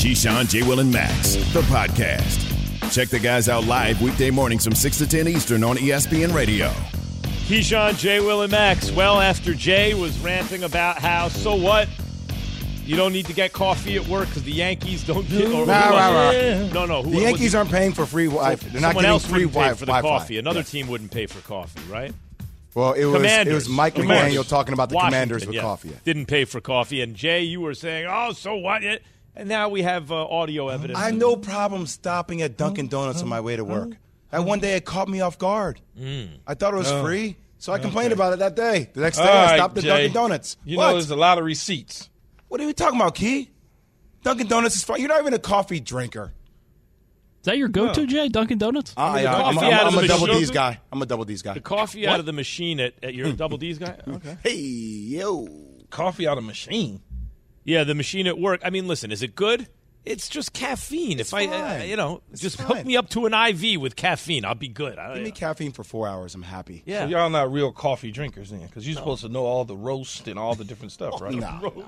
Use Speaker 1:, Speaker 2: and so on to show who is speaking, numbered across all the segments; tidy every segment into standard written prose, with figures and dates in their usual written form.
Speaker 1: Keyshawn, J. Will, and Max, the podcast. Check the guys out live weekday mornings from 6 to 10 Eastern on ESPN Radio.
Speaker 2: Keyshawn, J. Will, and Max. Well, after Jay was ranting about how, so what? You don't need to get coffee at work because the Yankees don't get.
Speaker 3: No. The Yankees aren't paying for free Wi-Fi. They're not getting free Wi-Fi
Speaker 2: for the coffee. Another team wouldn't pay for coffee, right?
Speaker 3: Well, it was Mike McDaniel talking about the Commanders with coffee.
Speaker 2: Didn't pay for coffee. And Jay, you were saying, oh, so what? And now we have audio evidence.
Speaker 3: I have no problem stopping at Dunkin' Donuts on my way to work. That one day it caught me off guard. I thought it was free, so I complained about it that day. The next day I stopped at Dunkin' Donuts.
Speaker 4: You know there's a lot of receipts.
Speaker 3: What are you talking about, Key? Dunkin' Donuts is fine. You're not even a coffee drinker.
Speaker 5: Is that your go-to, Jay? Dunkin' Donuts?
Speaker 3: I'm a Double D's guy. I'm a Double D's guy.
Speaker 2: The coffee out of the machine at your Double D's guy? Okay.
Speaker 3: Hey, yo.
Speaker 4: Coffee out of machine.
Speaker 2: Yeah, the machine at work. I mean, listen, is it good? It's just caffeine.
Speaker 3: It's fine.
Speaker 2: Just hook me up to an IV with caffeine. I'll be good.
Speaker 3: Give me caffeine for 4 hours. I'm happy.
Speaker 2: Yeah.
Speaker 4: So y'all not real coffee drinkers then, because you're supposed to know all the roast and all the different stuff, right?
Speaker 3: No.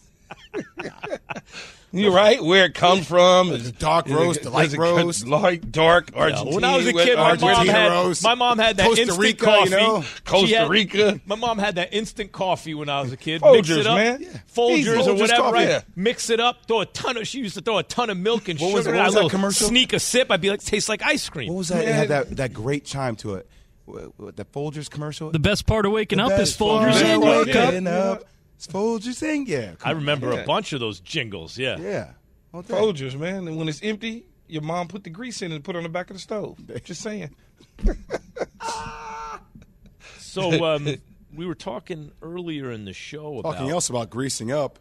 Speaker 4: You're right. Where it comes from.
Speaker 3: Is it dark roast, the light roast?
Speaker 4: Light, dark, Argentina.
Speaker 2: When I was a kid, my mom had that
Speaker 3: Costa
Speaker 2: instant
Speaker 3: Rica,
Speaker 2: coffee.
Speaker 4: Costa Rica.
Speaker 2: My mom had that instant coffee when I was a kid.
Speaker 4: Folgers,
Speaker 2: Mix it up,
Speaker 4: man.
Speaker 2: Folgers or whatever,
Speaker 4: coffee.
Speaker 2: right?
Speaker 4: Yeah.
Speaker 2: Mix it up. She used to throw a ton of milk and
Speaker 3: What was
Speaker 2: sugar.
Speaker 3: that
Speaker 2: A little
Speaker 3: commercial?
Speaker 2: Sneak a sip. I'd be like, tastes like ice cream.
Speaker 3: What was that? It had that great chime to it. The Folgers commercial?
Speaker 5: The best part of waking up is
Speaker 3: Folgers
Speaker 5: Folgers in.
Speaker 3: waking up. It's Folgers in, yeah.
Speaker 2: I remember a bunch of those jingles, yeah.
Speaker 3: Yeah.
Speaker 4: Folgers, man. And when it's empty, your mom put the grease in and put it on the back of the stove. Just saying.
Speaker 2: So we were talking earlier in the show about...
Speaker 3: Talking else about greasing up.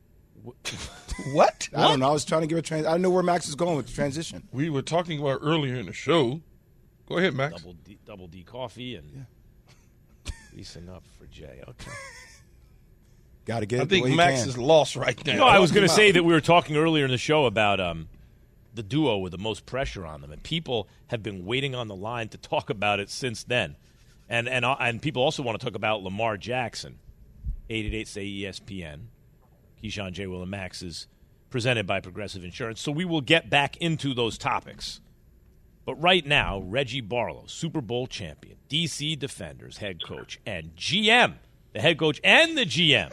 Speaker 4: What?
Speaker 3: I don't know. I was trying to give a transition. I didn't know where Max was going with the transition.
Speaker 4: We were talking about earlier in the show. Go ahead, Max.
Speaker 2: Double D coffee and greasing up for Jay. Okay.
Speaker 3: Got to get it.
Speaker 4: I think Max is lost right now.
Speaker 2: No, I was going to say that we were talking earlier in the show about the duo with the most pressure on them, and people have been waiting on the line to talk about it since then. And people also want to talk about Lamar Jackson. 888-SAY-ESPN. Keyshawn, J. Will, and Max is presented by Progressive Insurance. So we will get back into those topics. But right now, Reggie Barlow, Super Bowl champion, D.C. Defenders head coach, and GM, the head coach and the GM.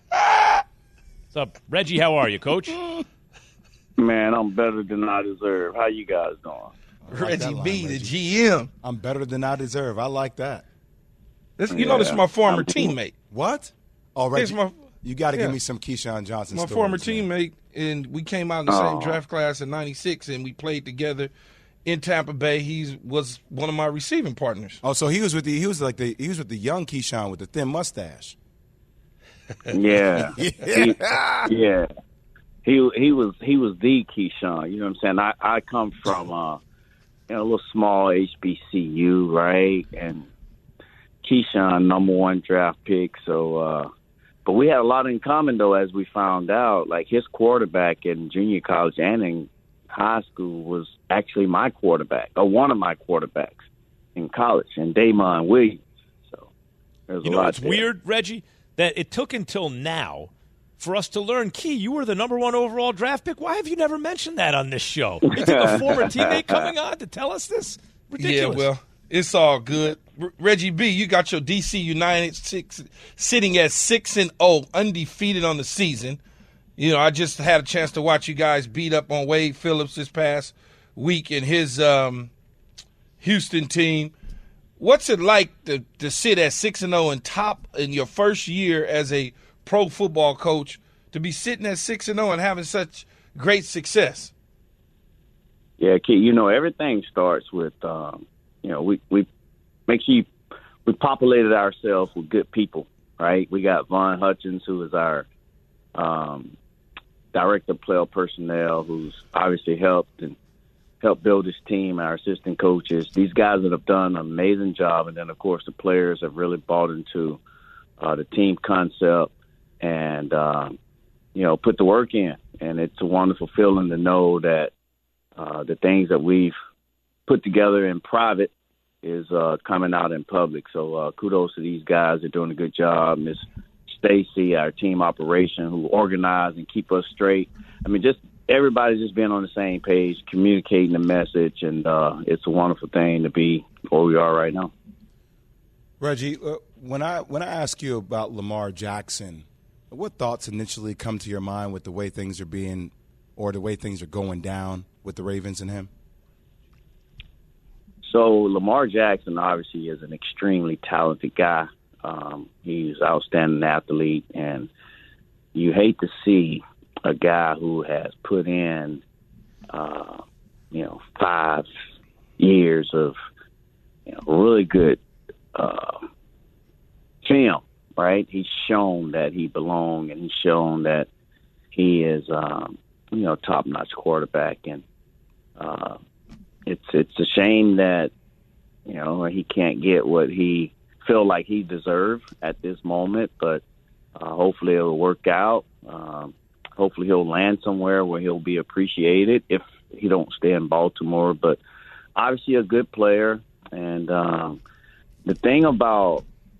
Speaker 2: What's up, Reggie? How are you, Coach?
Speaker 6: Man, I'm better than I deserve. How you guys doing?
Speaker 4: Reggie B, the GM.
Speaker 3: I'm better than I deserve. I like that.
Speaker 4: This is my former teammate.
Speaker 3: What? Oh, Reggie, you got to
Speaker 4: yeah.
Speaker 3: give me some Keyshawn Johnson
Speaker 4: My
Speaker 3: stories,
Speaker 4: former
Speaker 3: man.
Speaker 4: teammate, and we came out in the same draft class in '96, and we played together in Tampa Bay. He was one of my receiving partners.
Speaker 3: Oh, so he was with the young Keyshawn with the thin mustache.
Speaker 6: Yeah.
Speaker 3: Yeah.
Speaker 6: He was the Keyshawn. You know what I'm saying? I come from a little small HBCU, right? And Keyshawn, number one draft pick. So, but we had a lot in common though, as we found out. Like his quarterback in junior college and in high school was actually my quarterback, or one of my quarterbacks in college, and Damon Williams. So there's a lot.
Speaker 2: It's weird, Reggie, that it took until now for us to learn, Key, you were the number one overall draft pick. Why have you never mentioned that on this show? You think a former teammate coming on to tell us this? Ridiculous.
Speaker 4: Yeah, well, it's all good. Reggie B, you got your DC United sitting at 6-0, undefeated on the season. You know, I just had a chance to watch you guys beat up on Wade Phillips this past week in his Houston team. What's it like to sit at 6-0 and top in your first year as a pro football coach, to be sitting at 6-0 and having such great success?
Speaker 6: Yeah, Kid, everything starts with, we make sure we populated ourselves with good people, right? We got Von Hutchins, who is our director of player personnel, who's obviously helped build this team, our assistant coaches. These guys that have done an amazing job, and then, of course, the players have really bought into the team concept and, put the work in. And it's a wonderful feeling to know that the things that we've put together in private is coming out in public. So kudos to these guys. They're doing a good job. Miss Stacy, our team operation, who organize and keep us straight. I mean, just everybody's just being on the same page, communicating the message, and it's a wonderful thing to be where we are right now.
Speaker 3: Reggie, when I ask you about Lamar Jackson, what thoughts initially come to your mind with the way things are being, or the way things are going down with the Ravens and him?
Speaker 6: So Lamar Jackson obviously is an extremely talented guy. He's an outstanding athlete, and you hate to see a guy who has put in, 5 years of really good film, right? He's shown that he belongs, and he's shown that he is, top-notch quarterback. And it's a shame that, he can't get what he feel like he deserves at this moment, but hopefully it'll work out. Hopefully he'll land somewhere where he'll be appreciated if he don't stay in Baltimore. But obviously a good player. And the thing about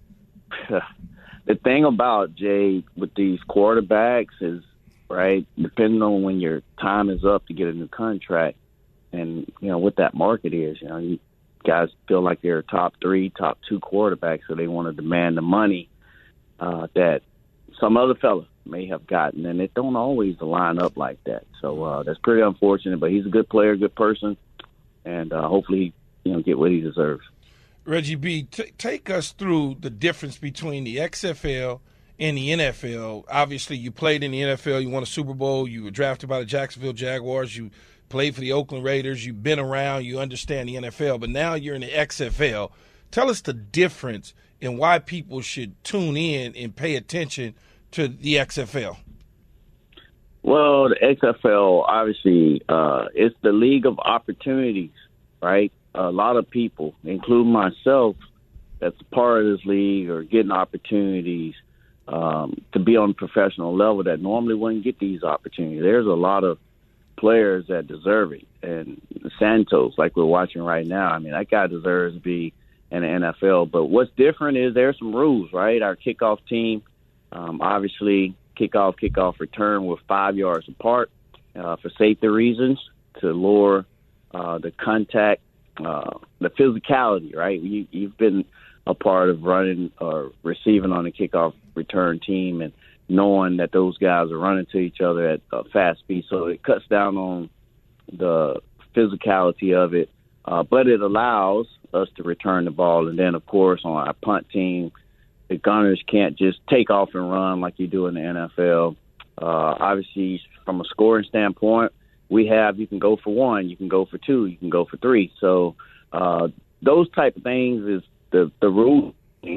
Speaker 6: Jay with these quarterbacks is, right, depending on when your time is up to get a new contract and, what that market is, you guys feel like they're top 3, top 2 quarterbacks, so they want to demand the money that some other fella may have gotten, and it don't always line up like that. So that's pretty unfortunate, but he's a good player, good person, and hopefully he get what he deserves.
Speaker 4: Reggie B., take us through the difference between the XFL and the NFL. Obviously, you played in the NFL. You won a Super Bowl. You were drafted by the Jacksonville Jaguars. You played for the Oakland Raiders. You've been around. You understand the NFL. But now you're in the XFL. Tell us the difference and why people should tune in and pay attention to the XFL.
Speaker 6: Well, the XFL, obviously, it's the league of opportunities, right? A lot of people, including myself, that's a part of this league are getting opportunities to be on a professional level that normally wouldn't get these opportunities. There's a lot of players that deserve it. And Santos, like we're watching right now, that guy deserves to be in the NFL. But what's different is there's some rules, right? Our kickoff team, obviously, kickoff return, we're 5 yards apart for safety reasons to lower the contact, the physicality, right? You've been a part of running or receiving on a kickoff return team and knowing that those guys are running to each other at a fast speed. So it cuts down on the physicality of it, but it allows us to return the ball. And then, of course, on our punt team, the gunners can't just take off and run like you do in the NFL. Obviously, from a scoring standpoint, you can go for 1, you can go for 2, you can go for 3. So those type of things is the rules,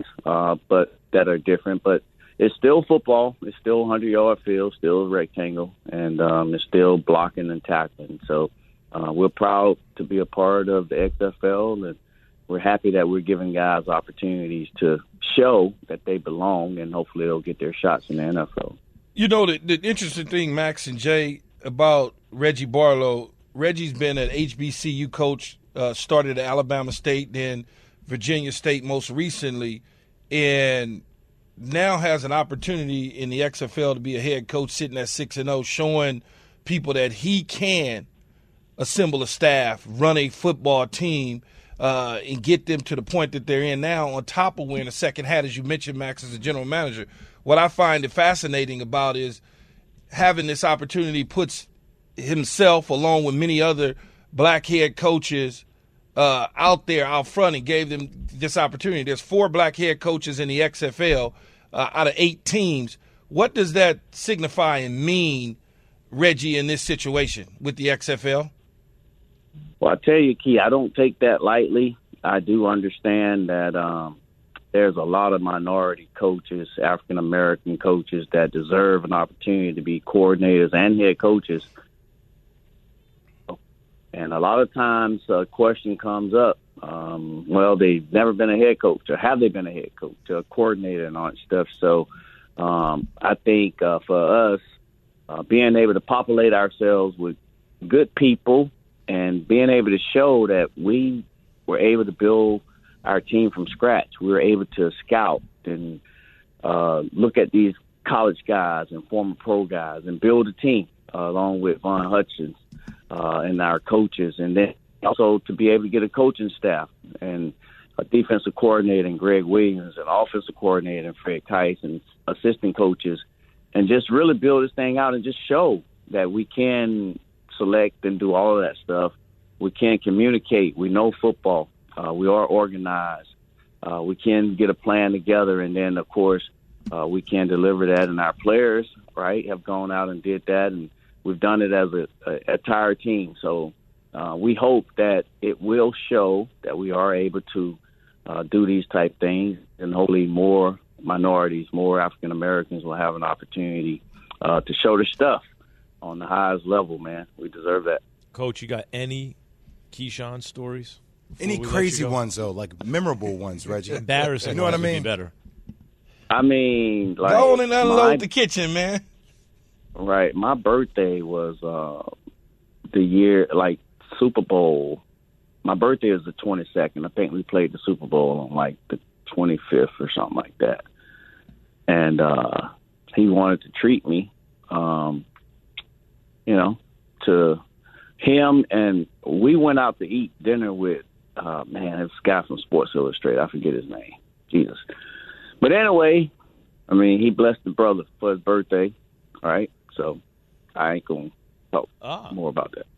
Speaker 6: but that are different. But it's still football. It's still 100-yard field, still a rectangle, and it's still blocking and tackling. So we're proud to be a part of the XFL, and we're happy that we're giving guys opportunities to show that they belong, and hopefully they'll get their shots in the NFL.
Speaker 4: The interesting thing, Max and Jay, about Reggie Barlow, Reggie's been an HBCU coach, started at Alabama State, then Virginia State most recently, and now has an opportunity in the XFL to be a head coach sitting at 6-0, showing people that he can assemble a staff, run a football team, and get them to the point that they're in now, on top of wearing a second hat, as you mentioned, Max, as a general manager. What I find it fascinating about is having this opportunity puts himself, along with many other black head coaches, out there, out front, and gave them this opportunity. There's 4 black head coaches in the XFL out of 8 teams. What does that signify and mean, Reggie, in this situation with the XFL?
Speaker 6: Well, I tell you, Key, I don't take that lightly. I do understand that there's a lot of minority coaches, African-American coaches, that deserve an opportunity to be coordinators and head coaches. And a lot of times a question comes up, they've never been a head coach, or have they been a head coach, or a coordinator and all that stuff. So I think for us, being able to populate ourselves with good people and being able to show that we were able to build our team from scratch. We were able to scout and look at these college guys and former pro guys and build a team. along with Von Hutchins and our coaches, and then also to be able to get a coaching staff and a defensive coordinator and Greg Williams, and offensive coordinator and Fred Tice, and assistant coaches, and just really build this thing out and just show that we can select and do all of that stuff. We can communicate. We know football. We are organized. We can get a plan together, and then, of course, we can deliver that. And our players, right, have gone out and did that, and we've done it as a entire team. So we hope that it will show that we are able to do these type things, and hopefully more minorities, more African Americans will have an opportunity to show their stuff on the highest level, man. We deserve that.
Speaker 2: Coach, you got any Keyshawn stories?
Speaker 3: Any crazy ones, though, like memorable ones, Reggie?
Speaker 2: Embarrassing.
Speaker 3: You know what I
Speaker 2: ones would
Speaker 3: mean?
Speaker 2: be better.
Speaker 6: I mean, like,
Speaker 4: go on and unload the kitchen, man.
Speaker 6: Right. My birthday was the year, like, Super Bowl. My birthday is the 22nd. I think we played the Super Bowl on, like, the 25th or something like that. And he wanted to treat me, you know, to him. And we went out to eat dinner with, this guy from Sports Illustrated. I forget his name. Jesus. But anyway, I mean, he blessed the brother for his birthday, right? So I ain't going to talk more about that.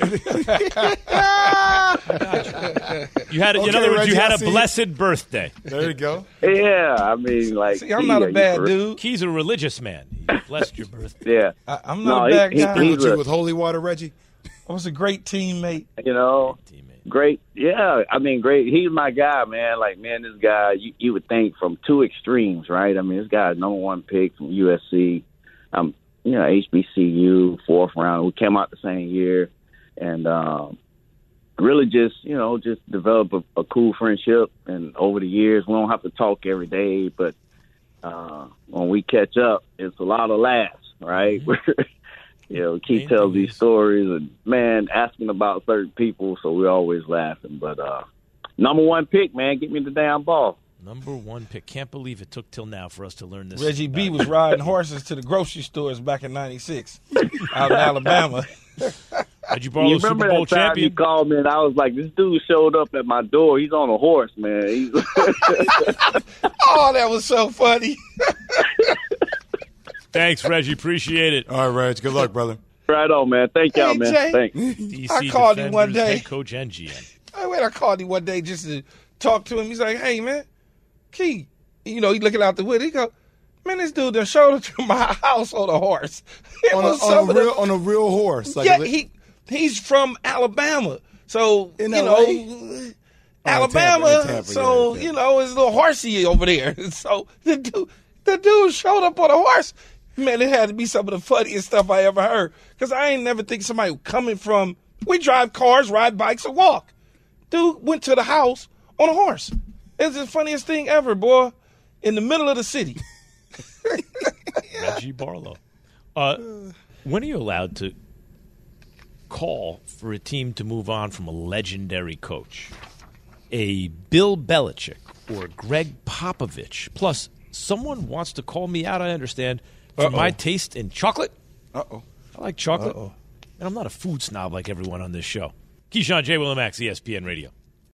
Speaker 2: You had, in other words,
Speaker 3: Reggie,
Speaker 2: you had
Speaker 3: I
Speaker 2: a
Speaker 3: see
Speaker 2: blessed birthday.
Speaker 3: There you go.
Speaker 6: Yeah, I mean, like.
Speaker 4: See, I'm not a bad dude.
Speaker 2: Key's a religious man. He blessed your birthday.
Speaker 6: Yeah.
Speaker 4: I'm not a bad guy.
Speaker 3: Sprinkled you with holy water, Reggie?
Speaker 4: I was a great teammate.
Speaker 6: You know, great. Yeah, I mean, great. He's my guy, man. Like, man, this guy, you would think from two extremes, right? I mean, this guy is #1 pick from USC. You know, HBCU, 4th round. We came out the same year. And really just develop a cool friendship. And over the years, we don't have to talk every day, but when we catch up, it's a lot of laughs, right? Keith tells these stories and, man, asking about certain people, so we're always laughing. But #1 pick, man, get me the damn ball.
Speaker 2: #1 pick. Can't believe it took till now for us to learn this.
Speaker 4: Reggie B was riding horses to the grocery stores back in '96 out in Alabama.
Speaker 2: Reggie Barlow,
Speaker 6: You remember
Speaker 2: Super Bowl
Speaker 6: that time
Speaker 2: champion.
Speaker 6: you called me and I was like, this dude showed up at my door. He's on a horse, man.
Speaker 4: Oh, that was so funny.
Speaker 2: Thanks, Reggie. Appreciate it.
Speaker 3: All right, Reg. Good luck, brother.
Speaker 6: Right on, man. Thank y'all,
Speaker 4: Hey,
Speaker 6: man.
Speaker 4: Jay.
Speaker 6: Thanks.
Speaker 2: DC
Speaker 4: I called him one
Speaker 2: Defenders
Speaker 4: day.
Speaker 2: head coach and GM.
Speaker 4: I called him one day just to talk to him. He's like, hey, man, Key. He looking out the window. He go, man, this dude done showed up to my house on a horse.
Speaker 3: On a real horse. Like
Speaker 4: yeah, he's from Alabama. So,
Speaker 3: In
Speaker 4: Alabama.
Speaker 3: Tampa,
Speaker 4: so,
Speaker 3: yeah.
Speaker 4: it's a little horsey over there. So the dude showed up on a horse. Man, it had to be some of the funniest stuff I ever heard. Because I ain't never think somebody coming from, we drive cars, ride bikes, or walk. Dude went to the house on a horse. It's the funniest thing ever, boy. In the middle of the city.
Speaker 2: Reggie Barlow. When are you allowed to call for a team to move on from a legendary coach? A Bill Belichick or Greg Popovich? Plus, someone wants to call me out, I understand, for my taste in chocolate.
Speaker 3: Uh-oh.
Speaker 2: I like chocolate. And I'm not a food snob like everyone on this show. Keyshawn, J. Will, and Max, ESPN Radio.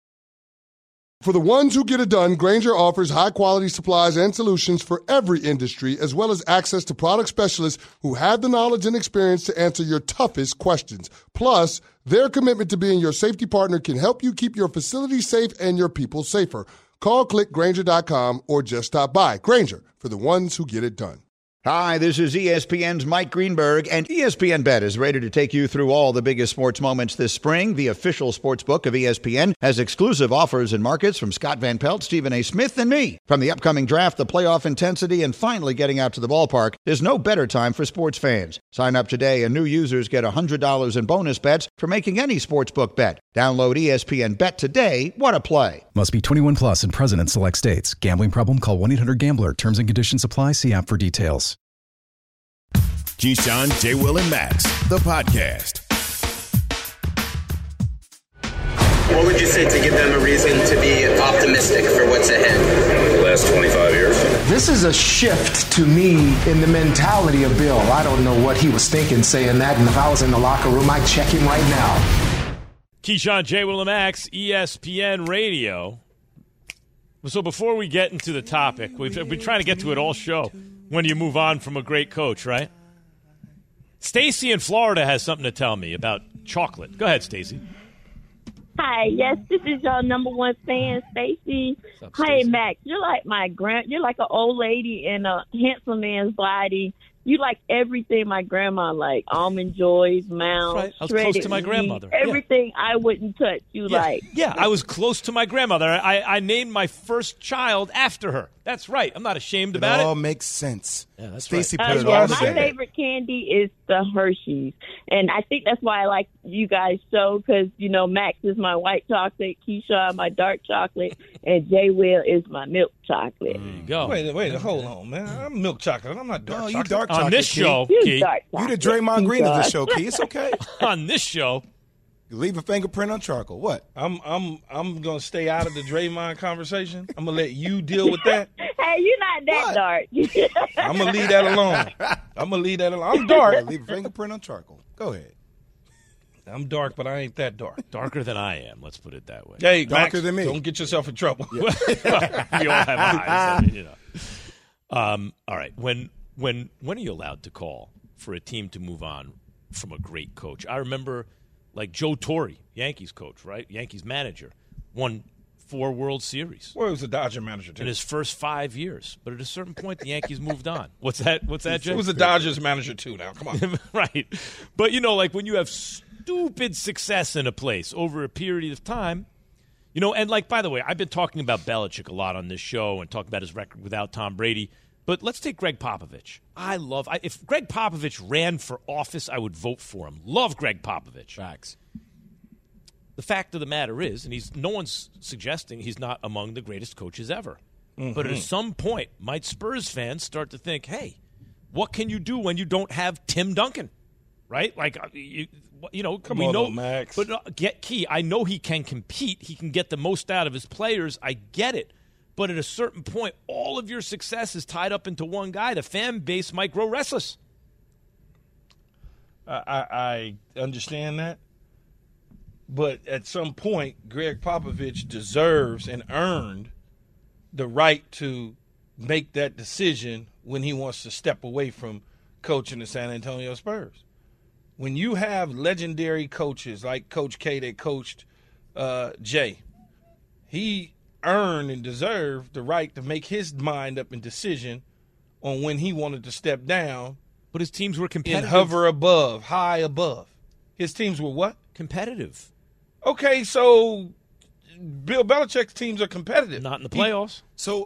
Speaker 7: For the ones who get it done, Grainger offers high-quality supplies and solutions for every industry, as well as access to product specialists who have the knowledge and experience to answer your toughest questions. Plus, their commitment to being your safety partner can help you keep your facility safe and your people safer. Call, click Grainger.com, or just stop by. Grainger, for the ones who get it done.
Speaker 8: Hi, this is ESPN's Mike Greenberg, and ESPN Bet is ready to take you through all the biggest sports moments this spring. The official sports book of ESPN has exclusive offers and markets from Scott Van Pelt, Stephen A. Smith, and me. From the upcoming draft, the playoff intensity, and finally getting out to the ballpark, there's no better time for sports fans. Sign up today, and new users get $100 in bonus bets for making any sportsbook bet. Download ESPN Bet today. What a play.
Speaker 9: Must be 21 plus and present in select states. Gambling problem? Call 1-800-GAMBLER. Terms and conditions apply. See app for details.
Speaker 1: Keyshawn, J. Will, and Max, the podcast.
Speaker 10: What would you say to give them a reason to be optimistic for what's ahead?
Speaker 11: The last 25 years.
Speaker 12: This is a shift to me in the mentality of Bill. I don't know what he was thinking saying that, and if I was in the locker room, I'd check him right now.
Speaker 2: Keyshawn, J. Will, and Max, ESPN Radio. So before we get into the topic, we've been trying to get to it all show. When do you move on from a great coach, right? Stacy in Florida has something to tell me about chocolate. Go ahead, Stacy.
Speaker 13: Hi, yes, this is your number one fan, Stacy. Hey, Max, you're like you're like an old lady in a handsome man's body. You like everything my grandma liked. Almond Joys, Mounds,
Speaker 2: right. I was close to my grandmother.
Speaker 13: Everything I wouldn't touch, you like.
Speaker 2: Yeah, I was close to my grandmother. I named my first child after her. That's right. I'm not ashamed about it.
Speaker 3: It all makes sense.
Speaker 2: Yeah, that's
Speaker 3: Stacy
Speaker 2: right.
Speaker 3: put it all
Speaker 13: My
Speaker 3: together.
Speaker 13: favorite candy is the Hershey's. And I think that's why I like you guys' show, because, Max is my white chocolate, Keyshawn my dark chocolate, and J. Will is my milk chocolate.
Speaker 2: There you go.
Speaker 4: Wait, hold on, man. I'm milk chocolate. I'm not dark chocolate.
Speaker 3: You dark
Speaker 2: On
Speaker 3: chocolate,
Speaker 2: this
Speaker 3: Key.
Speaker 2: show,
Speaker 13: You
Speaker 2: Key.
Speaker 13: dark
Speaker 3: You the
Speaker 13: chocolate,
Speaker 3: Draymond Green of the
Speaker 13: Keyshawn.
Speaker 3: show, Key. It's okay.
Speaker 2: On this show.
Speaker 3: You leave a fingerprint on charcoal. What?
Speaker 4: I'm gonna stay out of the Draymond conversation. I'm gonna let you deal with that.
Speaker 13: Hey, you're not that dark.
Speaker 4: I'm gonna leave that alone. I'm dark.
Speaker 3: Leave a fingerprint on charcoal. Go ahead.
Speaker 4: I'm dark, but I ain't that dark.
Speaker 2: Darker than I am, let's put it that way.
Speaker 4: Hey,
Speaker 3: Darker
Speaker 4: Max,
Speaker 3: than me.
Speaker 4: Don't get yourself in trouble.
Speaker 2: We all have eyes. All right. When are you allowed to call for a team to move on from a great coach? I remember, like Joe Torre, Yankees coach, right? Yankees manager, won 4 World Series.
Speaker 4: Well, he was a Dodger manager, too.
Speaker 2: In his first 5 years. But at a certain point, the Yankees moved on. What's that, Jay?
Speaker 4: He was a Dodgers manager, too, now. Come on.
Speaker 2: Right. But, like when you have stupid success in a place over a period of time, and like, by the way, I've been talking about Belichick a lot on this show and talking about his record without Tom Brady. But let's take Greg Popovich. If Greg Popovich ran for office, I would vote for him. Love Greg Popovich.
Speaker 3: Facts.
Speaker 2: The fact of the matter is, and no one's suggesting he's not among the greatest coaches ever. Mm-hmm. But at some point, might Spurs fans start to think, hey, what can you do when you don't have Tim Duncan? Right? Like,
Speaker 4: Come on, Max.
Speaker 2: But get Key. I know he can compete. He can get the most out of his players. I get it. But at a certain point, all of your success is tied up into one guy. The fan base might grow restless.
Speaker 4: I understand that. But at some point, Greg Popovich deserves and earned the right to make that decision when he wants to step away from coaching the San Antonio Spurs. When you have legendary coaches like Coach K that coached Jay, he earned and deserved the right to make his mind up and decision on when he wanted to step down.
Speaker 2: But his teams were competitive.
Speaker 4: And hover above, high above. His teams were what?
Speaker 2: Competitive.
Speaker 4: Okay, so Bill Belichick's teams are competitive.
Speaker 2: Not in the playoffs.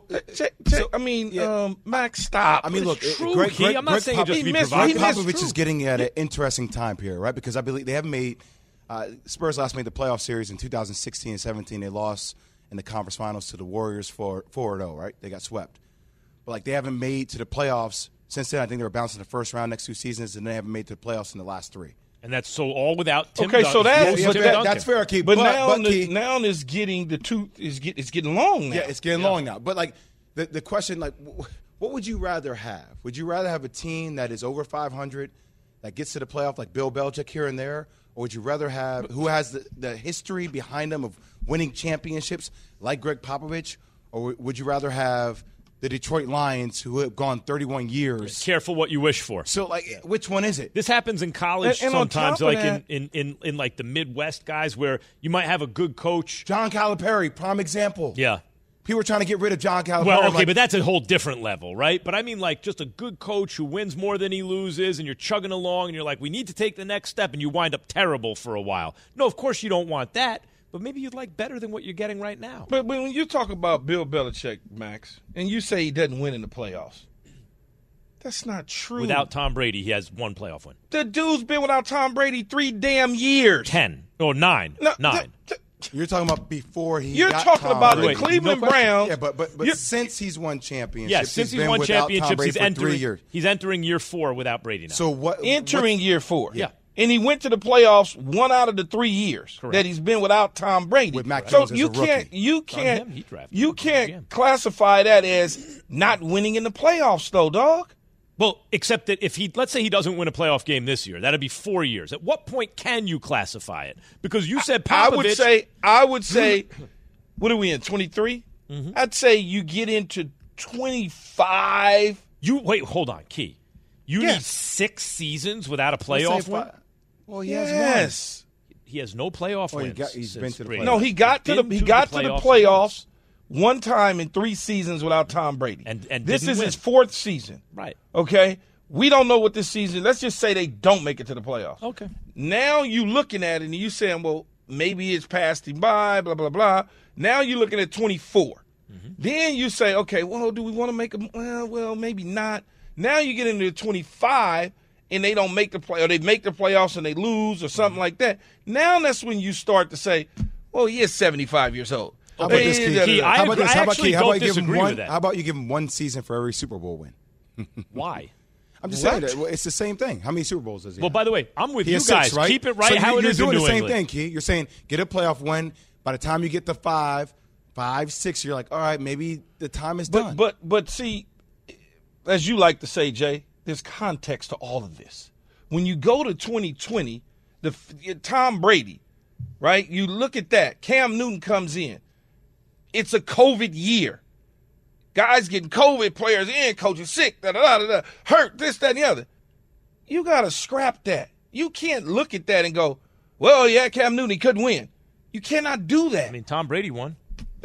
Speaker 4: Max, stop.
Speaker 3: I mean, look,
Speaker 2: I'm not saying just be provocative.
Speaker 3: Popovich is getting at an interesting time period, right? Because I believe they haven't made Spurs last made the playoff series in 2016 and 17. They lost in the conference finals to the Warriors 4-0, right? They got swept. But, they haven't made to the playoffs since then. I think they were bouncing the first round next 2 seasons, and they haven't made to the playoffs in the last 3.
Speaker 2: And that's so all without Tim
Speaker 4: Okay,
Speaker 2: Duncan.
Speaker 4: so
Speaker 3: that's fair, Keith.
Speaker 4: But now is getting it's getting long now.
Speaker 3: Yeah, it's getting long now. But the question, what would you rather have? Would you rather have a team that is over 500 that gets to the playoff like Bill Belichick here and there, or would you rather have who has the history behind them of winning championships like Greg Popovich, or would you rather have the Detroit Lions, who have gone 31 years.
Speaker 2: Careful what you wish for.
Speaker 3: So, which one is it?
Speaker 2: This happens in college
Speaker 4: and
Speaker 2: sometimes,
Speaker 4: that,
Speaker 2: in the Midwest guys, where you might have a good coach.
Speaker 3: John Calipari, prime example.
Speaker 2: Yeah.
Speaker 3: People were trying to get rid of John Calipari.
Speaker 2: Well, okay, but that's a whole different level, right? But I mean, just a good coach who wins more than he loses, and you're chugging along, and you're like, we need to take the next step, and you wind up terrible for a while. No, of course you don't want that. But maybe you'd like better than what you're getting right now.
Speaker 4: But when you talk about Bill Belichick, Max, and you say he doesn't win in the playoffs, that's not true.
Speaker 2: Without Tom Brady, he has 1 playoff win.
Speaker 4: The dude's been without Tom Brady 3 damn years.
Speaker 2: 10 or 9.
Speaker 3: No, 9. You're talking about before he.
Speaker 4: You're
Speaker 3: got
Speaker 4: talking
Speaker 3: Tom
Speaker 4: about
Speaker 3: Brady.
Speaker 4: the Cleveland Browns.
Speaker 3: Yeah, but since he's won championships,
Speaker 2: yeah, since he's won championships, he's entering year 4 without Brady now.
Speaker 3: So what?
Speaker 4: Entering year 4.
Speaker 2: Yeah.
Speaker 4: And he went to the playoffs 1 out of the 3 years that he's been without Tom Brady.
Speaker 3: With Mac
Speaker 4: so
Speaker 3: Jones as a rookie.
Speaker 4: you can't classify that as not winning in the playoffs, though, dog.
Speaker 2: Well, except that if let's say he doesn't win a playoff game this year, that'd be 4 years. At what point can you classify it? Because you said Popovich.
Speaker 4: I would say, what are we in, 23? Mm-hmm. I'd say you get into 25.
Speaker 2: Wait, hold on, Key. You need 6 seasons without a playoff win?
Speaker 3: Well, he has one.
Speaker 2: He has no playoff wins.
Speaker 3: He's been to the playoffs.
Speaker 4: No, he got to the playoffs one time in 3 seasons without Tom Brady.
Speaker 2: And
Speaker 4: this is
Speaker 2: win.
Speaker 4: his 4th season.
Speaker 2: Right.
Speaker 4: Okay? We don't know what this season – let's just say they don't make it to the playoffs.
Speaker 2: Okay.
Speaker 4: Now you looking at it and you saying, well, maybe it's passed him by, blah, blah, blah. Now you're looking at 24. Mm-hmm. Then you say, okay, well, do we want to make them – well, maybe not. Now you get into 25 – and they don't make the play, or they make the playoffs and they lose or something like that. Now that's when you start to say, well, he is 75 years old.
Speaker 3: How about this, Key? How about you give him 1 season for every Super Bowl win?
Speaker 2: Why?
Speaker 3: I'm just saying that it's the same thing. How many Super Bowls does he have?
Speaker 2: Well, by the way, I'm with
Speaker 3: you
Speaker 2: guys.
Speaker 3: 6, right?
Speaker 2: Keep it right
Speaker 3: so
Speaker 2: how it is in New
Speaker 3: You're doing the
Speaker 2: England.
Speaker 3: same thing, Key. You're saying get a playoff win. By the time you get to 5, 6, you're like, all right, maybe the time is done.
Speaker 4: But see, as you like to say, Jay, there's context to all of this. When you go to 2020, Tom Brady, right? You look at that. Cam Newton comes in. It's a COVID year. Guys getting COVID, players in, coaches sick, hurt, this, that, and the other. You got to scrap that. You can't look at that and go, well, yeah, Cam Newton, he couldn't win. You cannot do that.
Speaker 2: I mean, Tom Brady won.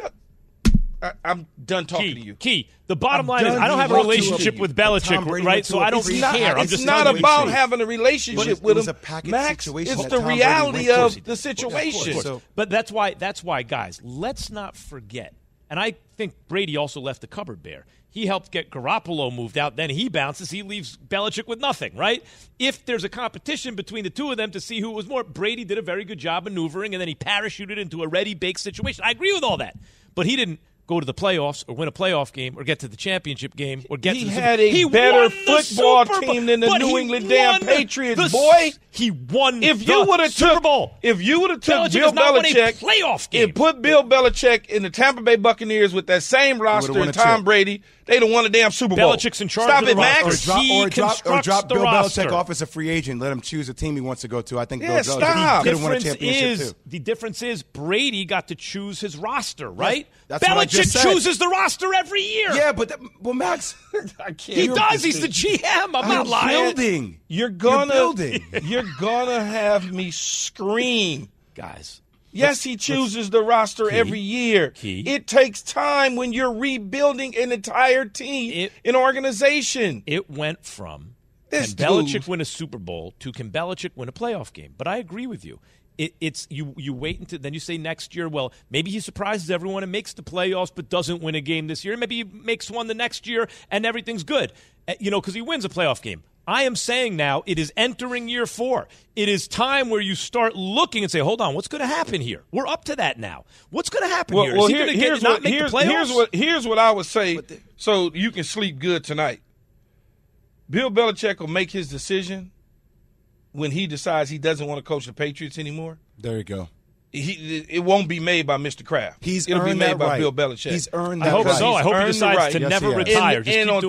Speaker 4: I'm done talking to you.
Speaker 2: Key, the bottom line is I don't have a relationship with Belichick, right? So I don't care.
Speaker 4: It's not about having a relationship with him, Max. It's the reality of the situation.
Speaker 2: But that's why, guys, let's not forget. And I think Brady also left the cupboard bare. He helped get Garoppolo moved out. Then he bounces. He leaves Belichick with nothing, right? If there's a competition between the two of them to see who was more, Brady did a very good job maneuvering, and then he parachuted into a ready-baked situation. I agree with all that. But he didn't go to the playoffs or win a playoff game or get to the championship game or get to the Super Bowl.
Speaker 4: He had a better football team than the New England damn Patriots, boy.
Speaker 2: He won the
Speaker 4: Super
Speaker 2: Bowl.
Speaker 4: If you would have took Bill Belichick
Speaker 2: playoff game
Speaker 4: and put Bill Belichick in the Tampa Bay Buccaneers with that same roster and Tom Brady, they'd have won a damn Super Bowl.
Speaker 2: Belichick's in charge
Speaker 4: Stop
Speaker 2: of the
Speaker 4: it, Max.
Speaker 3: Or drop Bill Belichick off as a free agent. Let him choose a team he wants to go to. I think Bill Belichick could have won a championship too.
Speaker 2: The difference is Brady got to choose his roster, right?
Speaker 3: That's
Speaker 2: Belichick chooses the roster every year.
Speaker 3: Yeah, but Max,
Speaker 4: I can't.
Speaker 2: He does. He's the GM. I'm not lying.
Speaker 4: You're gonna have me scream,
Speaker 2: guys.
Speaker 4: Yes, he chooses the roster every year. It takes time when you're rebuilding an entire team, an organization.
Speaker 2: It went from can Belichick win a Super Bowl to can Belichick win a playoff game. But I agree with you. It's you wait until then you say next year, well, maybe he surprises everyone and makes the playoffs but doesn't win a game this year. Maybe he makes one the next year and everything's good, because he wins a playoff game. I am saying now it is entering year 4. It is time where you start looking and say, hold on, what's going to happen here? We're up to that now. What's going to happen here? Is he going to not make the playoffs?
Speaker 4: Here's what I would say so you can sleep good tonight. Bill Belichick will make his decision when he decides he doesn't want to coach the Patriots anymore.
Speaker 3: There you go.
Speaker 4: It won't be made by Mr. Kraft.
Speaker 3: It'll be made by Bill Belichick.
Speaker 4: He's earned
Speaker 2: that. I hope so. I hope he decides to never retire.
Speaker 4: And on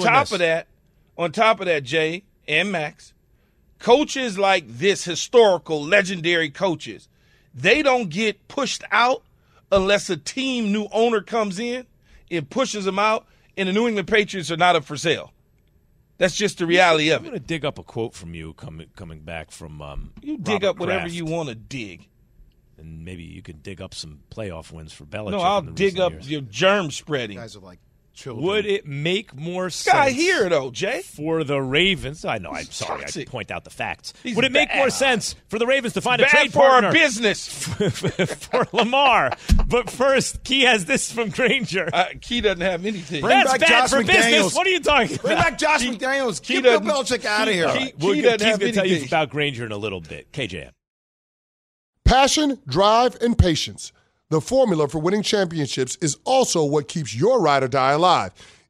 Speaker 4: top of that, Jay and Max, coaches like this, historical, legendary coaches, they don't get pushed out unless a new owner comes in and pushes them out, and the New England Patriots are not up for sale. That's just the reality of it.
Speaker 2: I'm going to dig up a quote from you coming back from
Speaker 4: you dig
Speaker 2: Robert
Speaker 4: up whatever
Speaker 2: Kraft.
Speaker 4: You want to dig.
Speaker 2: And maybe you can dig up some playoff wins for Belichick.
Speaker 4: No, I'll dig up
Speaker 2: years.
Speaker 4: Your germ spreading.
Speaker 3: You guys are like children.
Speaker 2: Would it make more sense?
Speaker 4: Guy here, though, Jay.
Speaker 2: For the Ravens, I know, I'm sorry,
Speaker 4: toxic.
Speaker 2: I point out the facts.
Speaker 4: He's
Speaker 2: Would it make
Speaker 4: bad.
Speaker 2: more sense for the Ravens to find a
Speaker 4: Bad
Speaker 2: trade
Speaker 4: for
Speaker 2: partner
Speaker 4: our business?
Speaker 2: for Lamar? But first, Key has this from Granger.
Speaker 4: Key doesn't have anything.
Speaker 2: That's
Speaker 3: back
Speaker 2: bad
Speaker 3: Josh
Speaker 2: for
Speaker 3: McDaniels.
Speaker 2: business. What are you talking about?
Speaker 3: Bring back Josh McDaniels. Keep Bill Belichick out of here.
Speaker 2: Key's going to tell you about Granger in a little bit. KJM.
Speaker 7: Passion, drive, and patience. The formula for winning championships is also what keeps your ride or die alive.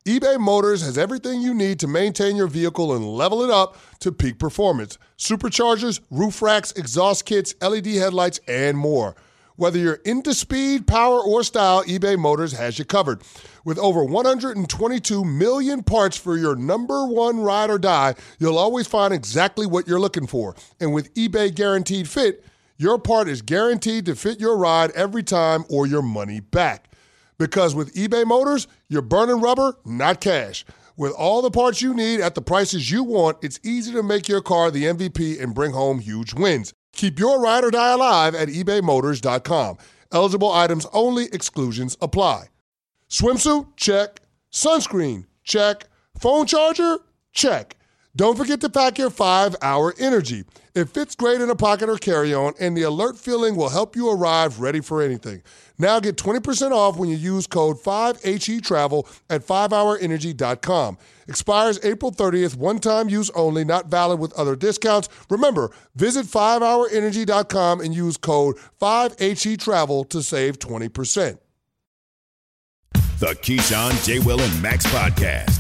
Speaker 7: eBay Motors has everything you need to maintain your vehicle and level it up to peak performance. Superchargers, roof racks, exhaust kits, LED headlights, and more. Whether you're into speed, power, or style, eBay Motors has you covered. With over 122 million parts for your number one ride or die, you'll always find exactly what you're looking for. And with eBay Guaranteed Fit, your part is guaranteed to fit your ride every time or your money back. Because with eBay Motors, you're burning rubber, not cash. With all the parts you need at the prices you want, it's easy to make your car the MVP and bring home huge wins. Keep your ride or die alive at ebaymotors.com. Eligible items only. Exclusions apply. Swimsuit? Check. Sunscreen? Check. Phone charger? Check. Don't forget to pack your 5-Hour Energy. It fits great in a pocket or carry-on, and the alert feeling will help you arrive ready for anything. Now get 20% off when you use code 5HETRAVEL at 5hourenergy.com. Expires April 30th, one-time use only, not valid with other discounts. Remember, visit 5hourenergy.com and use code 5HETRAVEL to save 20%.
Speaker 1: The Keyshawn, J. Will, and Max Podcast.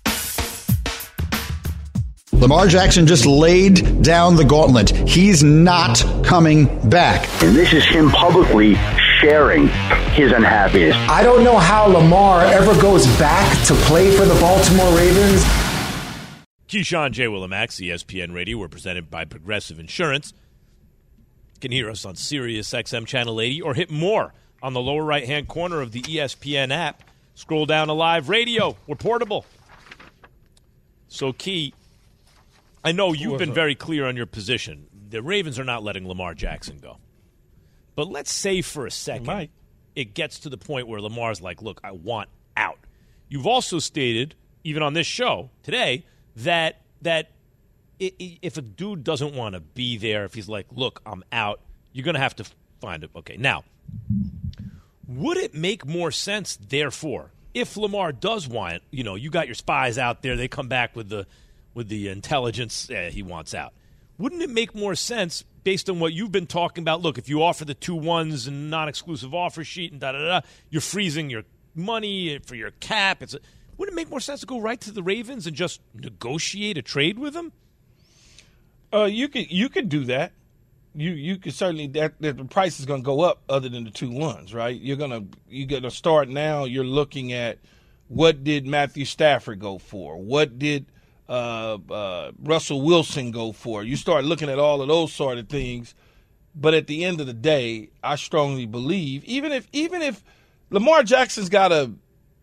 Speaker 8: Lamar Jackson just laid down the gauntlet. He's not coming back.
Speaker 14: And this is him publicly sharing his unhappiness.
Speaker 12: I don't know how Lamar ever goes back to play for the Baltimore Ravens.
Speaker 2: Keyshawn, J. Will, and Max, ESPN Radio. We're presented by Progressive Insurance. You can hear us on Sirius XM Channel 80 or hit more on the lower right-hand corner of the ESPN app. Scroll down to live radio. We're portable. So, Key, I know you've been very clear on your position. The Ravens are not letting Lamar Jackson go. But let's say for a second it gets to the point where Lamar's like, look, I want out. You've also stated, even on this show today, that if a dude doesn't want to be there, if he's like, look, I'm out, you're going to have to find it. Okay, now, would it make more sense, therefore, if Lamar does want, you got your spies out there, they come back with the intelligence he wants out. Wouldn't it make more sense based on what you've been talking about? Look, if you offer the 2-1s and non-exclusive offer sheet and da-da-da, you're freezing your money for your cap. Wouldn't it make more sense to go right to the Ravens and just negotiate a trade with them?
Speaker 4: You could do that. You could certainly that the price is going to go up other than the 2-1s, right? You're gonna start now. You're looking at what did Matthew Stafford go for? What did Russell Wilson go for? You start looking at all of those sort of things. But at the end of the day, I strongly believe, even if Lamar Jackson's got to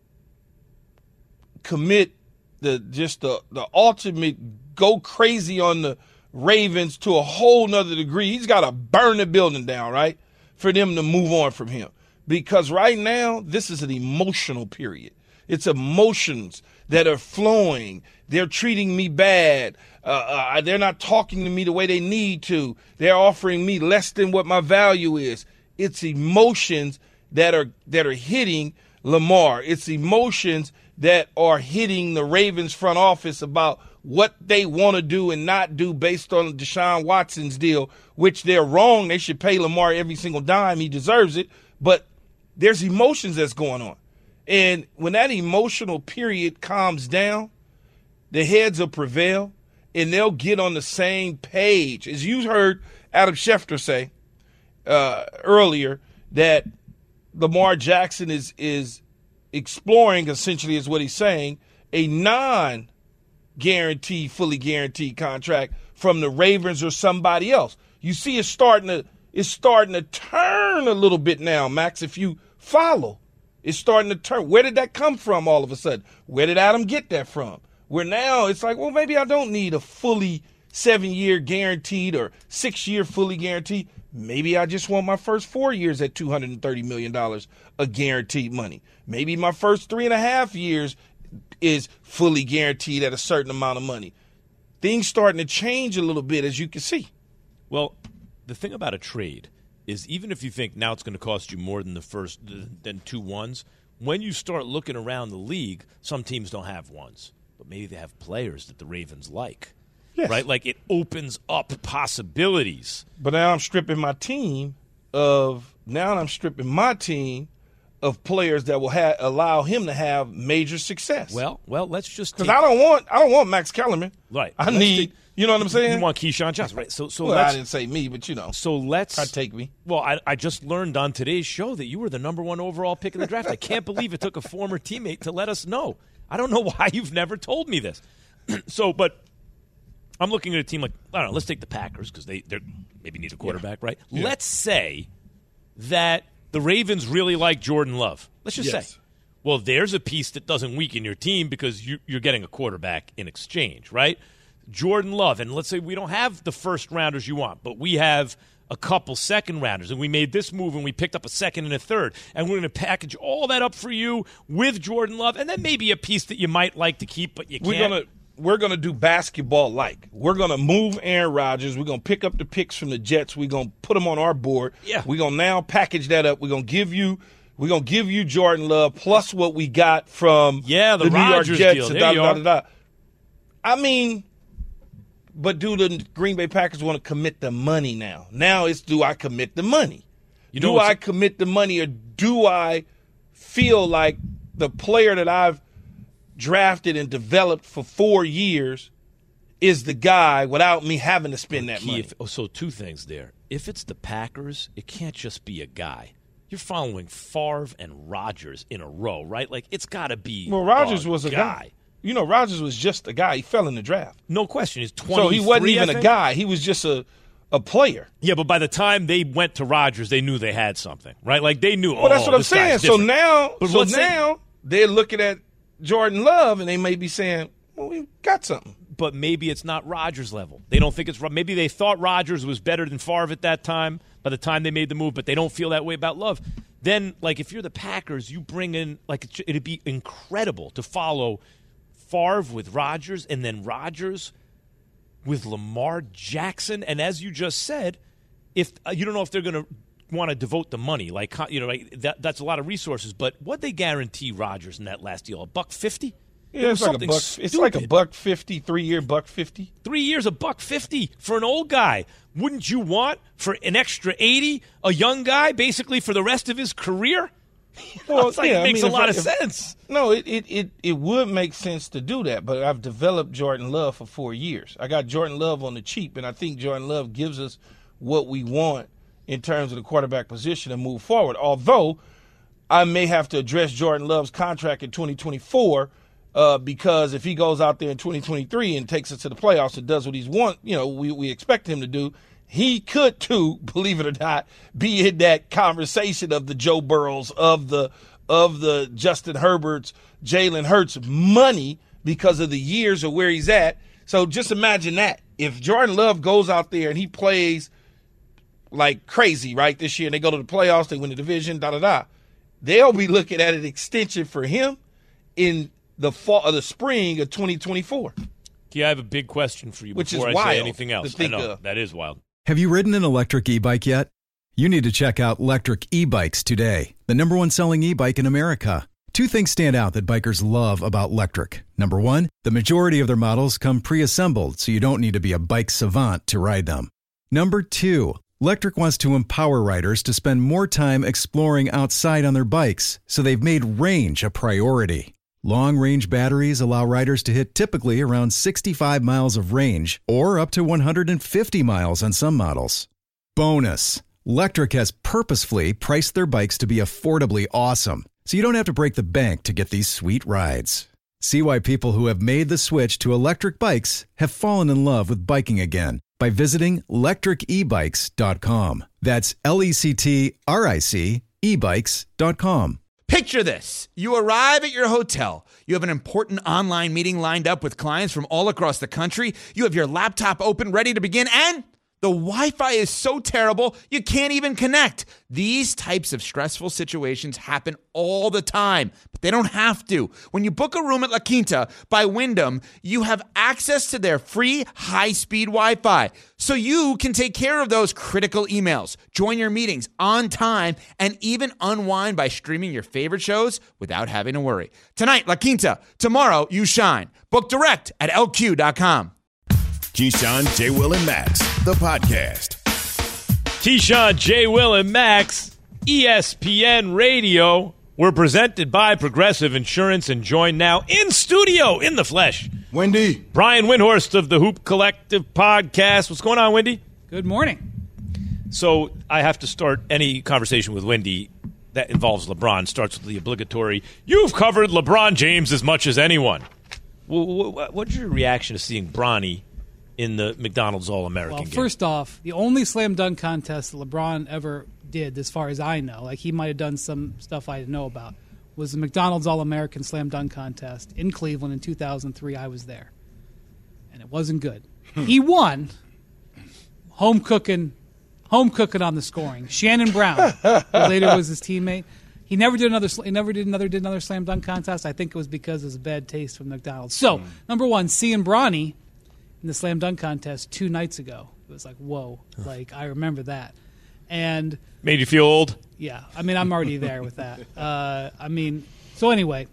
Speaker 4: commit the ultimate go crazy on the Ravens to a whole nother degree, he's got to burn the building down, right, for them to move on from him. Because right now, this is an emotional period. It's emotions that are flowing. They're treating me bad. They're not talking to me the way they need to. They're offering me less than what my value is. It's emotions that are hitting Lamar. It's emotions that are hitting the Ravens front office about what they want to do and not do based on Deshaun Watson's deal, which they're wrong. They should pay Lamar every single dime. He deserves it. But there's emotions that's going on. And when that emotional period calms down, the heads will prevail, and they'll get on the same page. As you heard Adam Schefter say earlier, that Lamar Jackson is exploring, essentially is what he's saying, a non-guaranteed, fully guaranteed contract from the Ravens or somebody else. You see it's starting to turn a little bit now, Max, if you follow. It's starting to turn. Where did that come from all of a sudden? Where did Adam get that from? Where now it's like, well, maybe I don't need a fully 7-year guaranteed or 6-year fully guaranteed. Maybe I just want my first 4 years at $230 million of guaranteed money. Maybe my first 3.5 years is fully guaranteed at a certain amount of money. Things starting to change a little bit, as you can see.
Speaker 2: Well, the thing about a trade is even if you think now it's going to cost you more than than 2-1s, when you start looking around the league, some teams don't have ones, but maybe they have players that the Ravens like. Yes. Right? Like it opens up possibilities.
Speaker 4: But now I'm stripping my team of of players that will allow him to have major success.
Speaker 2: Well, let's just
Speaker 4: because I don't want Max Kellerman.
Speaker 2: Right.
Speaker 4: I need. You know what I'm saying?
Speaker 2: You want Keyshawn Johnson, right? So
Speaker 4: well, I didn't say me, but you know.
Speaker 2: So let's
Speaker 4: take me.
Speaker 2: Well, I just learned on today's show that you were the number 1 overall pick in the draft. I can't believe it took a former teammate to let us know. I don't know why you've never told me this. But I'm looking at a team like, I don't know, let's take the Packers because they maybe need a quarterback, right? Yeah. Let's say that the Ravens really like Jordan Love. Let's just say. Well, there's a piece that doesn't weaken your team because you're getting a quarterback in exchange, right? Jordan Love, and let's say we don't have the first rounders you want, but we have a couple second rounders, and we made this move and we picked up a second and a third, and we're going to package all that up for you with Jordan Love, and then maybe a piece that you might like to keep, but you can't.
Speaker 4: We're gonna do basketball-like. We're gonna move Aaron Rodgers. We're gonna pick up the picks from the Jets. We're gonna put them on our board.
Speaker 2: Yeah.
Speaker 4: We're gonna now package that up. We're gonna give you Jordan Love plus what we got from
Speaker 2: the
Speaker 4: New
Speaker 2: Rodgers
Speaker 4: York Jets.
Speaker 2: deal.
Speaker 4: I mean. But do the Green Bay Packers want to commit the money now? Now it's, do I commit the money? Do I commit the money, or do I feel like the player that I've drafted and developed for 4 years is the guy without me having to spend that money?
Speaker 2: So 2 things there. If it's the Packers, it can't just be a guy. You're following Favre and Rodgers in a row, right? Like, it's got to be
Speaker 4: Rodgers was a guy. You know, Rodgers was just a guy. He fell in the draft.
Speaker 2: No question. He's 23.
Speaker 4: So he wasn't even a guy. He was just a player.
Speaker 2: Yeah, but by the time they went to Rodgers, they knew they had something, right? Like, they knew,
Speaker 4: well, that's what I'm saying. So now they're looking at Jordan Love, and they may be saying, well, we got something.
Speaker 2: But maybe it's not Rodgers level. They don't think it's – maybe they thought Rodgers was better than Favre at that time by the time they made the move, but they don't feel that way about Love. Then, like, if you're the Packers, you bring in – like, it'd be incredible to follow – Favre with Rodgers, and then Rodgers with Lamar Jackson. And as you just said, if you don't know if they're going to want to devote the money, like, you know, like that's a lot of resources. But what they guarantee Rodgers in that last deal, $150?
Speaker 4: Yeah, it's like a buck. It's like $150, 3 year $150.
Speaker 2: 3 years, $150 for an old guy. Wouldn't you want for an extra $80 a young guy, basically for the rest of his career? Well, it's like, it makes a lot of sense.
Speaker 4: No, it would make sense to do that, but I've developed Jordan Love for 4 years. I got Jordan Love on the cheap, and I think Jordan Love gives us what we want in terms of the quarterback position and move forward. Although I may have to address Jordan Love's contract in 2024 because if he goes out there in 2023 and takes us to the playoffs and does what he's we expect him to do, he could, too, believe it or not, be in that conversation of the Joe Burrows, of the Justin Herberts, Jalen Hurts money because of the years of where he's at. So just imagine that. If Jordan Love goes out there and he plays like crazy, right, this year, and they go to the playoffs, they win the division, they'll be looking at an extension for him in the fall or the spring of 2024.
Speaker 2: Yeah, I have a big question for you before I say anything else. I know, that is wild.
Speaker 9: Have you ridden an electric e-bike yet? You need to check out Lectric E-Bikes today, the #1 selling e-bike in America. 2 things stand out that bikers love about Lectric. Number 1, the majority of their models come pre-assembled, so you don't need to be a bike savant to ride them. Number 2, Lectric wants to empower riders to spend more time exploring outside on their bikes, so they've made range a priority. Long-range batteries allow riders to hit typically around 65 miles of range or up to 150 miles on some models. Bonus, Lectric has purposefully priced their bikes to be affordably awesome, so you don't have to break the bank to get these sweet rides. See why people who have made the switch to electric bikes have fallen in love with biking again by visiting lectricebikes.com. That's LECTRIC ebikes.com.
Speaker 15: Picture this. You arrive at your hotel. You have an important online meeting lined up with clients from all across the country. You have your laptop open, ready to begin, and the Wi-Fi is so terrible, you can't even connect. These types of stressful situations happen all the time, but they don't have to. When you book a room at La Quinta by Wyndham, you have access to their free high-speed Wi-Fi, so you can take care of those critical emails, join your meetings on time, and even unwind by streaming your favorite shows without having to worry. Tonight, La Quinta. Tomorrow, you shine. Book direct at LQ.com.
Speaker 1: Keyshawn, J. Will, and Max, the podcast.
Speaker 2: Keyshawn, J. Will, and Max, ESPN Radio. We're presented by Progressive Insurance and joined now in studio, in the flesh,
Speaker 3: Wendy.
Speaker 2: Brian Windhorst of the Hoop Collective podcast. What's going on, Wendy?
Speaker 16: Good morning.
Speaker 2: So I have to start any conversation with Wendy that involves LeBron. Starts with the obligatory, you've covered LeBron James as much as anyone. What's your reaction to seeing Bronny in the McDonald's All-American game?
Speaker 16: First off, the only slam dunk contest that LeBron ever did, as far as I know, like he might have done some stuff I didn't know about, was the McDonald's All-American slam dunk contest in Cleveland in 2003. I was there. And it wasn't good. He won home cooking on the scoring. Shannon Brown, who later was his teammate, he never did another slam dunk contest. I think it was because of his bad taste from McDonald's. So, number one, seeing Bronny in the slam dunk contest 2 nights ago, it was like, whoa, like I remember that. And
Speaker 2: made you feel old?
Speaker 16: Yeah. I mean, I'm already there with that. So anyway,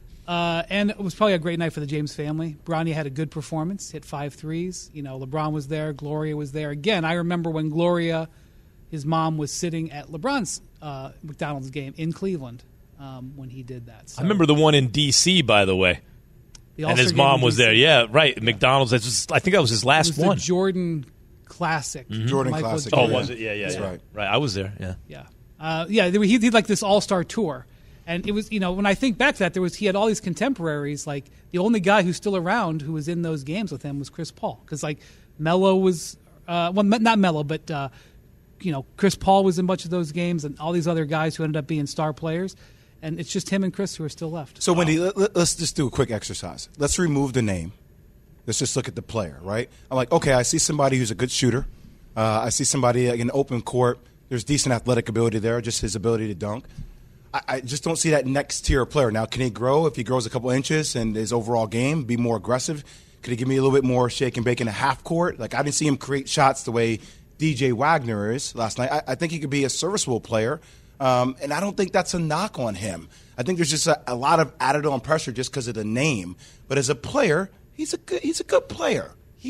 Speaker 16: and it was probably a great night for the James family. Bronny had a good performance, hit 5 threes. You know, LeBron was there. Gloria was there. Again, I remember when Gloria, his mom, was sitting at LeBron's McDonald's game in Cleveland when he did that. So,
Speaker 2: I remember the one in D.C., by the way. And his mom was there. Yeah, right. McDonald's. I think that was his last one.
Speaker 16: The Jordan Classic.
Speaker 3: Mm-hmm. Jordan
Speaker 16: Michael
Speaker 3: Classic.
Speaker 16: Jordan.
Speaker 2: Oh, was it? Yeah. That's right. Right. I was there. Yeah.
Speaker 16: Yeah. He did like this all-star tour. And it was, when I think back to that, he had all these contemporaries. Like the only guy who's still around who was in those games with him was Chris Paul. Because like Melo was, not Melo, but Chris Paul was in a bunch of those games, and all these other guys who ended up being star players. And it's just him and Chris who are still left.
Speaker 3: So Wendy, let's just do a quick exercise. Let's remove the name. Let's just look at the player, right? I'm like, okay, I see somebody who's a good shooter. I see somebody in open court. There's decent athletic ability there, just his ability to dunk. I just don't see that next tier player. Now, can he grow if he grows a couple inches and his overall game be more aggressive? Could he give me a little bit more shake and bake in a half court? Like, I didn't see him create shots the way DJ Wagner is last night. I think he could be a serviceable player, and I don't think that's a knock on him. I think there's just a lot of added on pressure just because of the name. But as a player, he's a good player.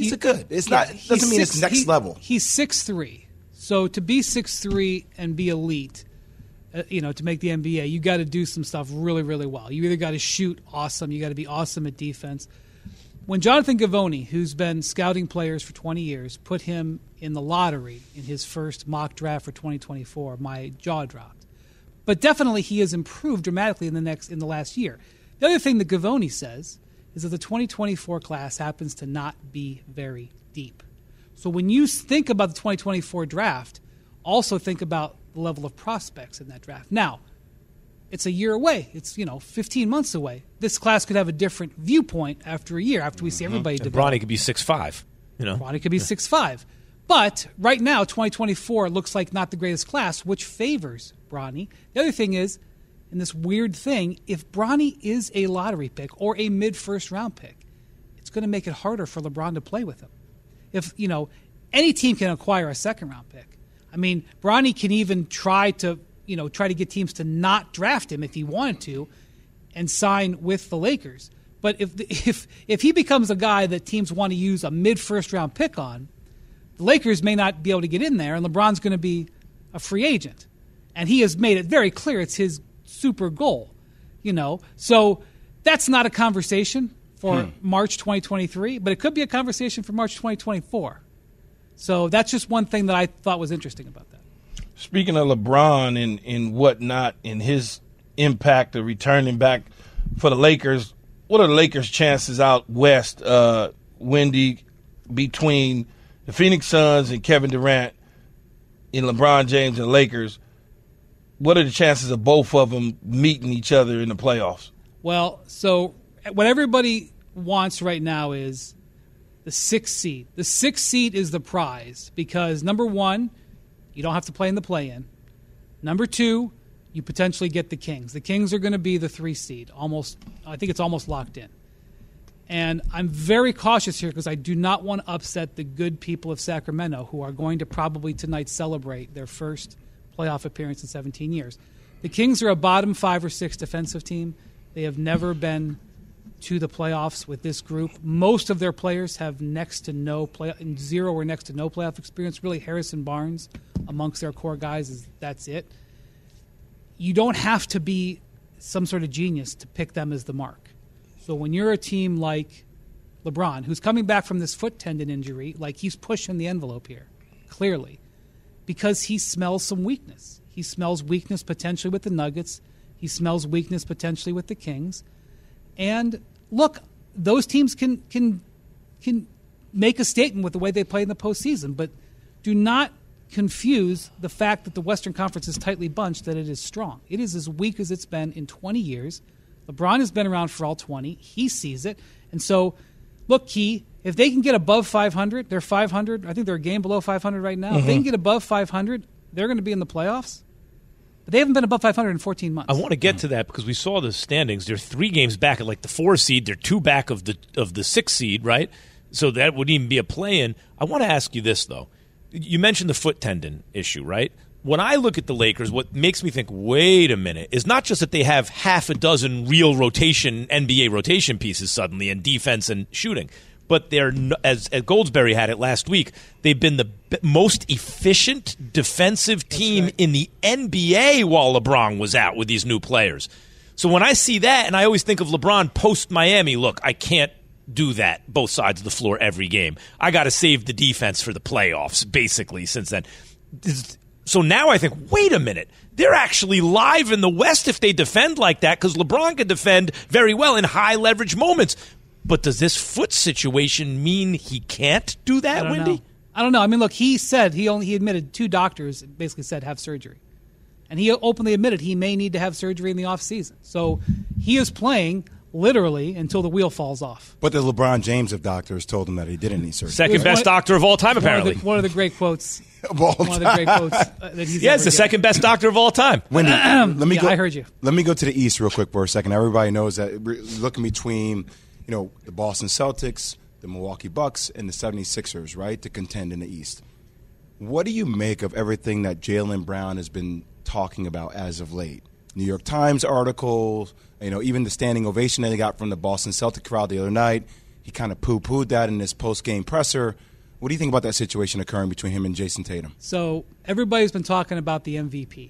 Speaker 3: Doesn't mean it's next level.
Speaker 16: He's 6'3". So to be 6'3" and be elite, to make the NBA, you got to do some stuff really, really well. You either got to shoot awesome, you got to be awesome at defense. When Jonathan Givony, who's been scouting players for 20 years, put him in the lottery in his first mock draft for 2024, my jaw dropped. But definitely he has improved dramatically in the last year. The other thing that Givony says is that the 2024 class happens to not be very deep. So when you think about the 2024 draft, also think about the level of prospects in that draft. Now, it's a year away. It's 15 months away. This class could have a different viewpoint after a year, after we see everybody develop.
Speaker 2: Bronny could be 6'5".
Speaker 16: Bronny could be 6'5". But right now, 2024 looks like not the greatest class, which favors Bronny. The other thing is, in this weird thing, if Bronny is a lottery pick or a mid-first round pick, it's going to make it harder for LeBron to play with him. If, any team can acquire a second-round pick. I mean, Bronny can even try to get teams to not draft him if he wanted to and sign with the Lakers. But if he becomes a guy that teams want to use a mid-first round pick on, the Lakers may not be able to get in there, and LeBron's going to be a free agent. And he has made it very clear it's his super goal, So that's not a conversation for March 2023, but it could be a conversation for March 2024. So that's just one thing that I thought was interesting about that.
Speaker 4: Speaking of LeBron and whatnot and his impact of returning back for the Lakers, what are the Lakers' chances out west, Wendy, between the Phoenix Suns and Kevin Durant and LeBron James and the Lakers? What are the chances of both of them meeting each other in the playoffs?
Speaker 16: Well, so what everybody wants right now is the 6th seed. The 6th seed is the prize because, number one, you don't have to play in the play-in. Number two, you potentially get the Kings. The Kings are going to be the 3 seed. I think it's almost locked in. And I'm very cautious here because I do not want to upset the good people of Sacramento who are going to probably tonight celebrate their first playoff appearance in 17 years. The Kings are a bottom 5 or 6 defensive team. They have never been to the playoffs with this group. Most of their players have zero or next to no playoff experience. Really, Harrison Barnes amongst their core guys, that's it. You don't have to be some sort of genius to pick them as the mark. So when you're a team like LeBron, who's coming back from this foot tendon injury, like he's pushing the envelope here, clearly, because he smells some weakness. He smells weakness potentially with the Nuggets. He smells weakness potentially with the Kings. And look, those teams can make a statement with the way they play in the postseason, but do not confuse the fact that the Western Conference is tightly bunched, that it is strong. It is as weak as it's been in 20 years. LeBron has been around for all 20. He sees it. And so, look, Key, if they can get above 500, they're 500. I think they're a game below 500 right now. If they can get above 500, they're going to be in the playoffs. But they haven't been above 500 in 14 months.
Speaker 2: I want to get to that because we saw the standings. They're 3 games back at like the 4 seed. They're 2 back of the 6 seed, right? So that wouldn't even be a play-in. I want to ask you this, though. You mentioned the foot tendon issue, right? When I look at the Lakers, what makes me think, wait a minute, is not just that they have half a dozen real NBA rotation pieces suddenly in defense and shooting, but they're, as Goldsberry had it last week, they've been the most efficient defensive team in the NBA while LeBron was out with these new players. So when I see that, and I always think of LeBron post-Miami, look, I can't do that both sides of the floor every game. I got to save the defense for the playoffs, basically, since then. So now I think, wait a minute, they're actually live in the West if they defend like that, because LeBron can defend very well in high-leverage moments. But does this foot situation mean he can't do that, Wendy?
Speaker 16: I don't know. I mean, look, he said he admitted 2 doctors basically said have surgery. And he openly admitted he may need to have surgery in the offseason. So he is playing literally until the wheel falls off.
Speaker 3: But the LeBron James of doctors told him that he didn't need surgery.
Speaker 2: Second best doctor of all time, apparently.
Speaker 16: One of the great quotes.
Speaker 3: One
Speaker 16: of the great quotes that he's
Speaker 2: it's the second best doctor of all time.
Speaker 3: Wendy,
Speaker 16: I heard you.
Speaker 3: Let me go to the East real quick for a second. Everybody knows that we're looking between, the Boston Celtics, the Milwaukee Bucks, and the 76ers, right, to contend in the East. What do you make of everything that Jaylen Brown has been talking about as of late? New York Times articles, even the standing ovation that he got from the Boston Celtic crowd the other night. He kind of poo-pooed that in his post-game presser. What do you think about that situation occurring between him and Jason Tatum?
Speaker 16: So everybody's been talking about the MVP.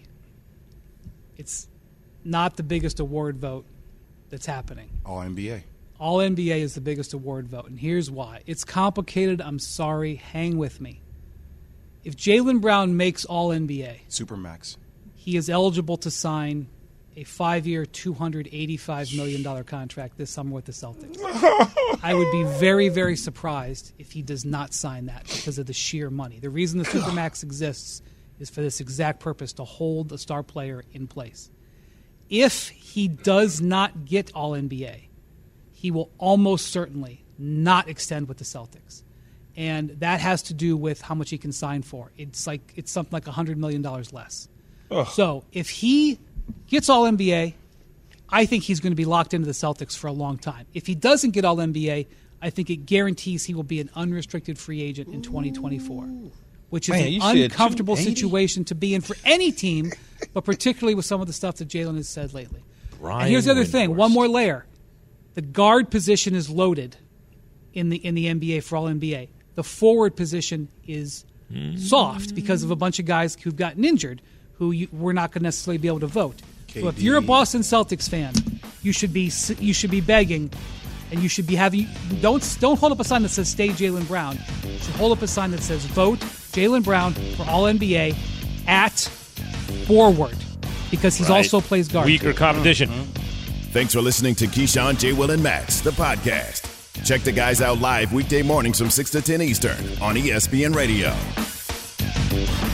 Speaker 16: It's not the biggest award vote that's happening.
Speaker 3: All NBA.
Speaker 16: All NBA is the biggest award vote, and here's why. It's complicated. I'm sorry. Hang with me. If Jaylen Brown makes All NBA,
Speaker 3: Supermax,
Speaker 16: he is eligible to sign a 5-year, $285 million contract this summer with the Celtics. I would be very, very surprised if he does not sign that because of the sheer money. The reason the Supermax exists is for this exact purpose, to hold a star player in place. If he does not get All-NBA, he will almost certainly not extend with the Celtics. And that has to do with how much he can sign for. It's something like $100 million less.
Speaker 4: Ugh.
Speaker 16: So if he gets All-NBA, I think he's going to be locked into the Celtics for a long time. If he doesn't get All-NBA, I think it guarantees he will be an unrestricted free agent in 2024, which is an uncomfortable situation to be in for any team, but particularly with some of the stuff that Jaylen has said lately. And here's the other thing, one more layer. The guard position is loaded in the NBA for All-NBA. The forward position is soft because of a bunch of guys who've gotten injured who we're not going to necessarily be able to vote. KD. So if you're a Boston Celtics fan, you should be begging, and you should be having don't hold up a sign that says "Stay Jaylen Brown." You should hold up a sign that says "Vote Jaylen Brown for All NBA at forward," because he also plays guard.
Speaker 2: Weaker competition.
Speaker 1: Thanks for listening to Keyshawn, J. Will, and Max, the podcast. Check the guys out live weekday mornings from 6 to 10 Eastern on ESPN Radio.